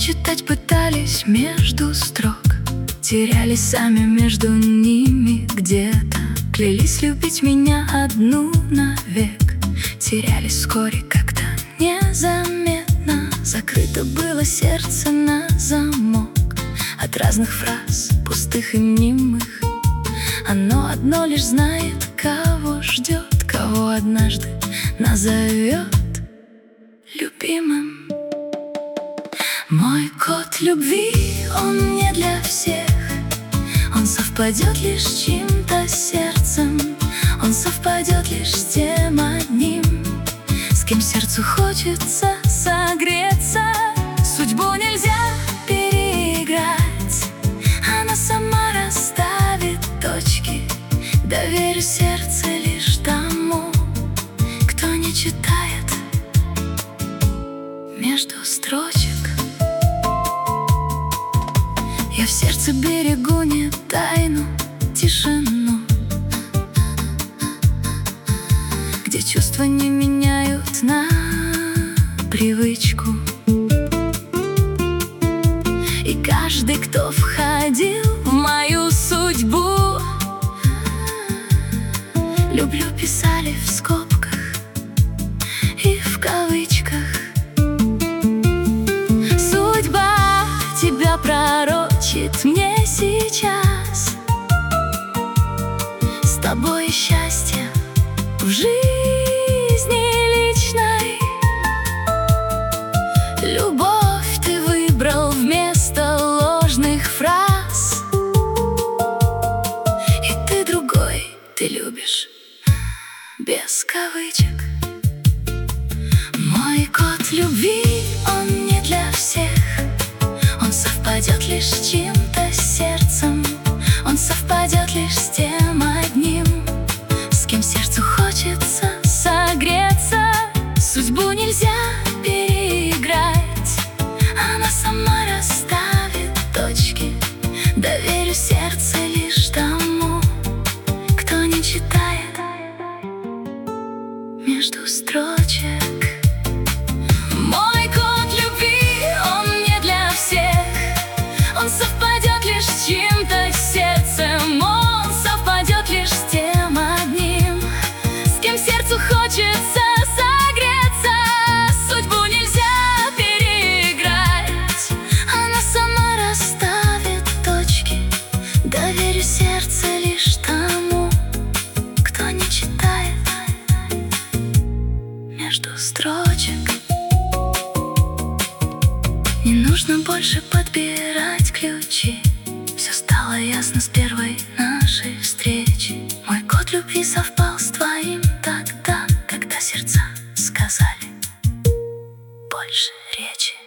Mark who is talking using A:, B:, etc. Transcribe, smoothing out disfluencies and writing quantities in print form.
A: читать пытались между строк, терялись сами между ними где-то. Клялись любить меня одну навек, терялись вскоре как-то незаметно. Закрыто было сердце на замок от разных фраз, пустых и мнимых. Оно одно лишь знает, кого ждет, кого однажды назовет любимым. Мой код любви, он не для всех. Он совпадет лишь с чьим-то сердцем. Он совпадет лишь с тем одним, с кем сердцу хочется согреться. Судьбу нельзя переиграть, она сама расставит точки. Доверю сердце лишь тому, кто не читает между строчек. Я в сердце берегу не тайну, тишину, где чувства не меняют на привычку. И каждый, кто входил в мою судьбу, люблю писали в скобках и в кавычках. Судьба тебя пророчит мне сейчас, с тобой счастье в жизни личной. Любовь ты выбрал вместо ложных фраз, и ты другой, ты любишь без кавычек. Мой код любви, он не для всех. Он совпадет лишь с чьим-то сердцем. Он совпадет лишь с тем одним, с кем сердцу хочется согреться. Судьбу нельзя переиграть, она сама расставит точки. Доверю сердце лишь тому, кто не читает между строчек. Мой код любви, он не для всех. Он совпадет лишь с чьим-то сердцем. Он совпадет лишь с тем одним, с кем сердцу хочется согреться. Судьбу нельзя переиграть, она сама расставит точки. Доверю сердце лишь тому, кто не читает между строчек. Не нужно больше подбирать ключи, все стало ясно с первой нашей встречи. Мой код любви совпал с твоим тогда, когда сердца сказали больше речи.